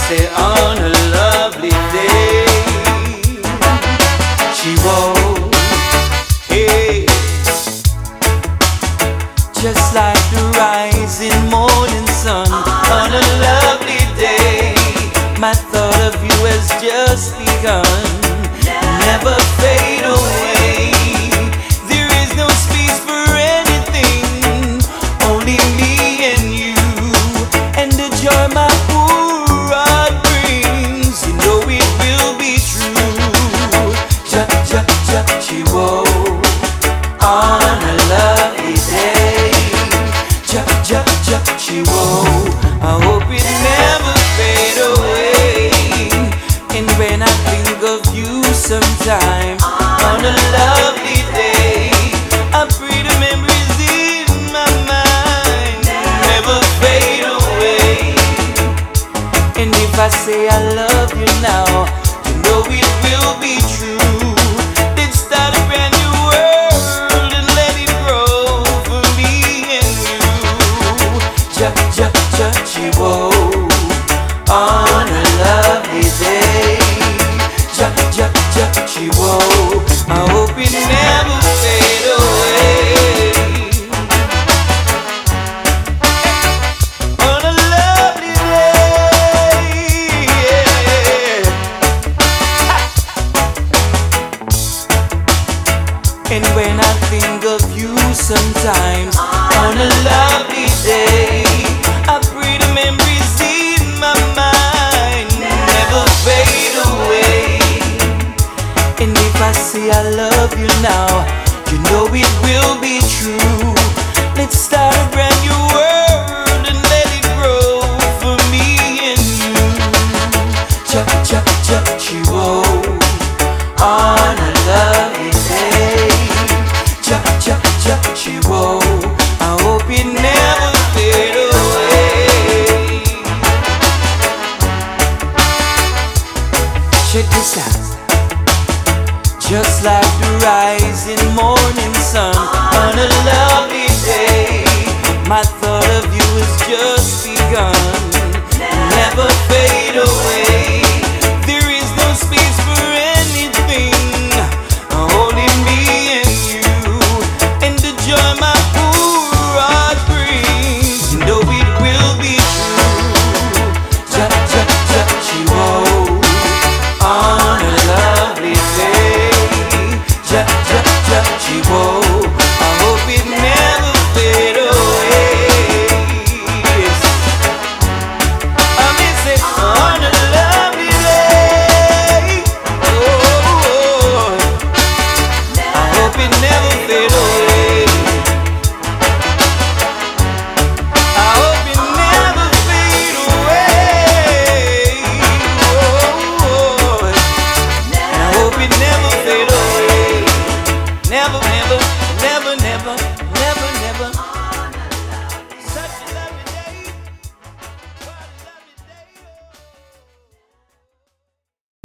say on a lovely day, she won't, hey, just like the rising morning sun on a lovely day. My thought of you has just begun, never fade away. There is no space for anything, only me and you, and the joy my poor heart brings. You know it will be true. Chiwo on a lovely day. Chiwo, I hope it never fade away. And when I think of you sometime on a lovely day, I pray the memories in my mind never fade away. And if I say I love you now, you know it will be true. Let's start a brand new world and let it grow for me and you. Chiwo on a lovely day. Chiwo, I hope it never fade away. On a lovely day, yeah. And when I think of you sometimes on a lovely day, I pray the memories in my mind never fade away. And if I say I love you now, you know it will be true. Let's start a brand new world and let it grow for me and you. Chiwo on a lovely day. Chiwo, I hope it never fade away. Check this out. Just like the rising morning sun on a lovely day, my thought of you has just begun, never fade away. There is no space for anything, only me and you, and the joy my poor heart brings. You know it will be true. Chiwo on a lovely day. Chiwo, I hope it never fade away. I miss it on a lovely day. Oh, I hope it never fade away.